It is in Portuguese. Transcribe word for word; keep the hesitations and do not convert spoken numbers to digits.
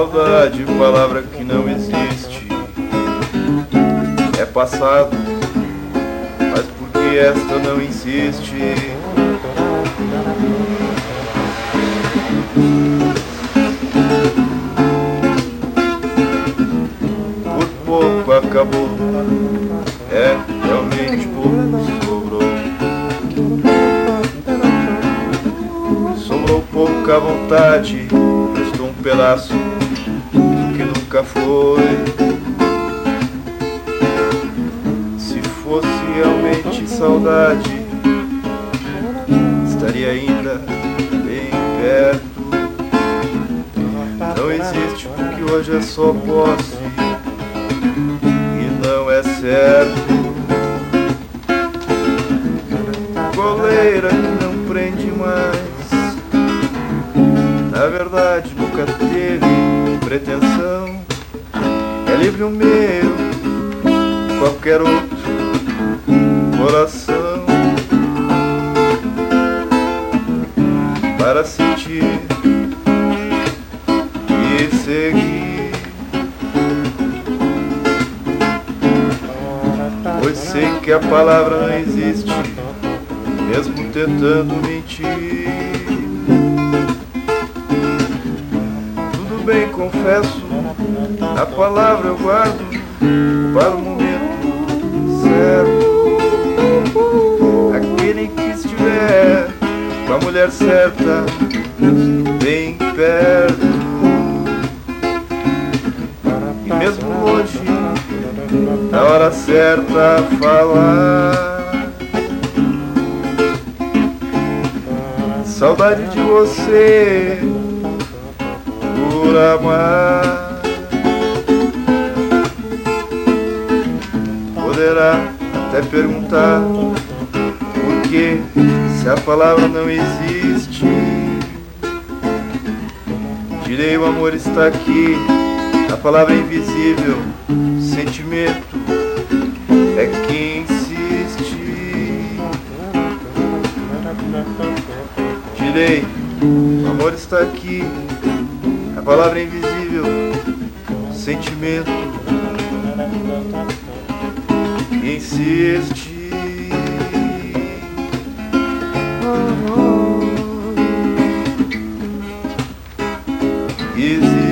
Saudade, palavra que não existe, é passado, mas por que esta não insiste? Por pouco acabou, é realmente pouco sobrou. Sobrou pouca vontade, restou um pedaço do que nunca foi. Se fosse realmente saudade, estaria ainda bem perto. Não existe porque hoje é só posse e não é certo. Coleira que não prende mais, na verdade nunca teve pretensão. É livre o meu, qualquer outro coração, para sentir e seguir. Pois sei que a palavra não existe, mesmo tentando mentir. Tudo bem, confesso, a palavra eu guardo para o momento certo. Aquele que estiver com a mulher certa, bem perto, e mesmo longe, na hora certa falar. Saudade de você por amar. Poderá até perguntar por que, se a palavra não existe. Direi, o amor está aqui, a palavra é invisível, o sentimento é que insiste. Direi, o amor está aqui, a palavra é invisível, o sentimento insiste. Oh, oh. Existe.